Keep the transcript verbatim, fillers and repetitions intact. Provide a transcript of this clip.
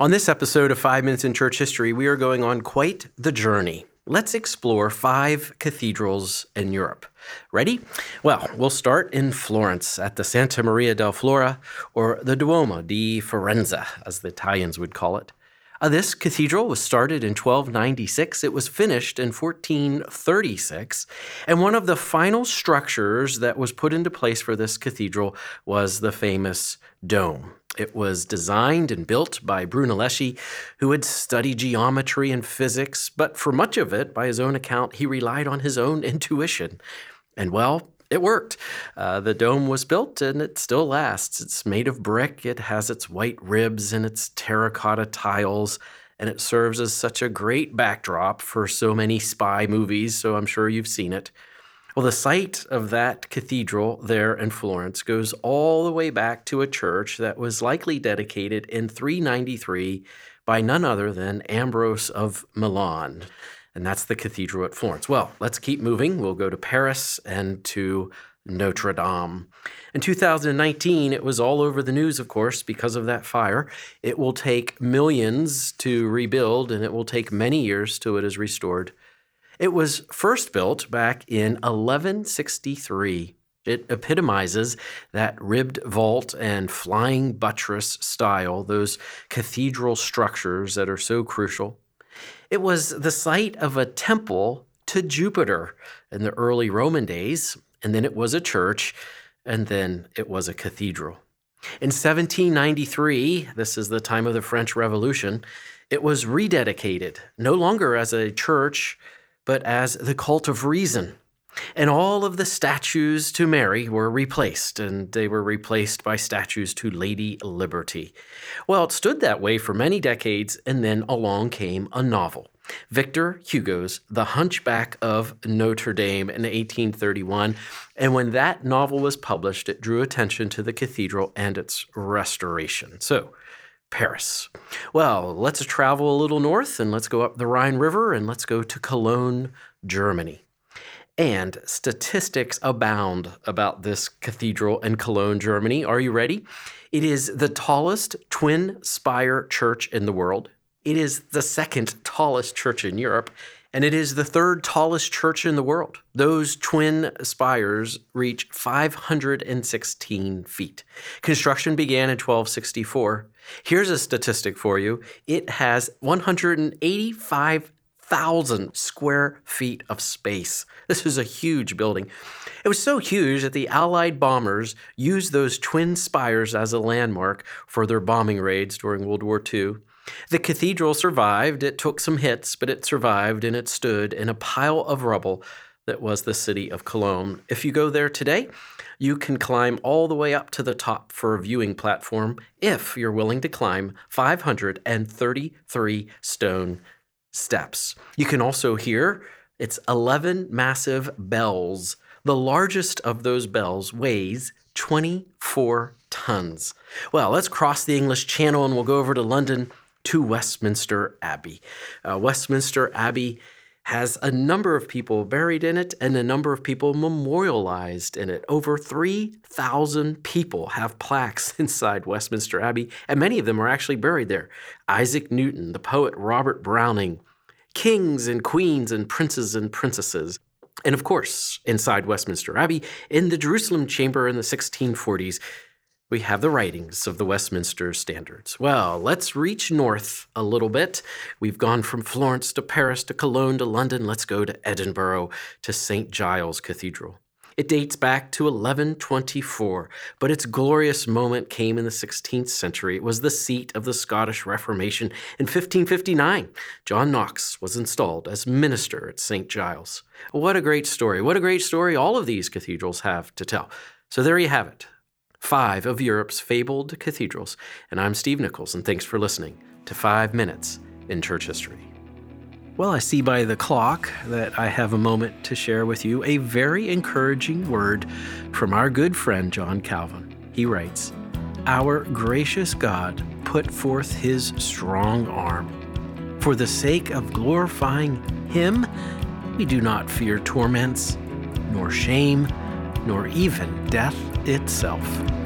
On this episode of Five Minutes in Church History, we are going on quite the journey. Let's explore five cathedrals in Europe. Ready? Well, we'll start in Florence at the Santa Maria del Fiora, or the Duomo di Firenze, as the Italians would call it. Uh, this cathedral was started in twelve ninety-six. It was finished in fourteen thirty-six. And one of the final structures that was put into place for this cathedral was the famous dome. It was designed and built by Brunelleschi, who had studied geometry and physics, but for much of it, by his own account, he relied on his own intuition. And well, it worked. Uh, the dome was built and it still lasts. It's made of brick, it has its white ribs and its terracotta tiles, and it serves as such a great backdrop for so many spy movies, so I'm sure you've seen it. Well, the site of that cathedral there in Florence goes all the way back to a church that was likely dedicated in three ninety-three by none other than Ambrose of Milan. And that's the cathedral at Florence. Well, let's keep moving. We'll go to Paris and to Notre Dame. In two thousand nineteen, it was all over the news, of course, because of that fire. It will take millions to rebuild, and it will take many years till it is restored. It was first built back in eleven sixty-three. It epitomizes that ribbed vault and flying buttress style, those cathedral structures that are so crucial. It was the site of a temple to Jupiter in the early Roman days, and then it was a church, and then it was a cathedral. In seventeen ninety-three, this is the time of the French Revolution, it was rededicated, no longer as a church, but as the cult of reason. And all of the statues to Mary were replaced, and they were replaced by statues to Lady Liberty. Well, it stood that way for many decades, and then along came a novel. Victor Hugo's The Hunchback of Notre Dame in eighteen thirty-one. And when that novel was published, it drew attention to the cathedral and its restoration. So, Paris. Well, let's travel a little north and let's go up the Rhine River and let's go to Cologne, Germany. And statistics abound about this cathedral in Cologne, Germany. Are you ready? It is the tallest twin-spire church in the world. It is the second tallest church in Europe, and it is the third tallest church in the world. Those twin spires reach five hundred sixteen feet. Construction began in twelve sixty-four. Here's a statistic for you. It has one hundred eighty-five thousand square feet of space. This is a huge building. It was so huge that the Allied bombers used those twin spires as a landmark for their bombing raids during World War Two. The cathedral survived. It took some hits, but it survived, and it stood in a pile of rubble that was the city of Cologne. If you go there today, you can climb all the way up to the top for a viewing platform if you're willing to climb five hundred thirty-three stone steps. You can also hear its eleven massive bells. The largest of those bells weighs twenty-four tons. Well, let's cross the English Channel and we'll go over to London to Westminster Abbey. Uh, Westminster Abbey has a number of people buried in it and a number of people memorialized in it. Over three thousand people have plaques inside Westminster Abbey, and many of them are actually buried there. Isaac Newton, the poet Robert Browning, kings and queens and princes and princesses. And of course, inside Westminster Abbey, in the Jerusalem Chamber in the sixteen forties, we have the writings of the Westminster Standards. Well, let's reach north a little bit. We've gone from Florence to Paris to Cologne to London. Let's go to Edinburgh to Saint Giles Cathedral. It dates back to eleven twenty-four, but its glorious moment came in the sixteenth century. It was the seat of the Scottish Reformation. In fifteen fifty-nine, John Knox was installed as minister at Saint Giles. What a great story. What a great story all of these cathedrals have to tell. So there you have it. Five of Europe's fabled cathedrals. And I'm Steve Nichols, and thanks for listening to Five Minutes in Church History. Well, I see by the clock that I have a moment to share with you a very encouraging word from our good friend John Calvin. He writes, "Our gracious God put forth his strong arm. For the sake of glorifying him, we do not fear torments, nor shame, nor even death itself."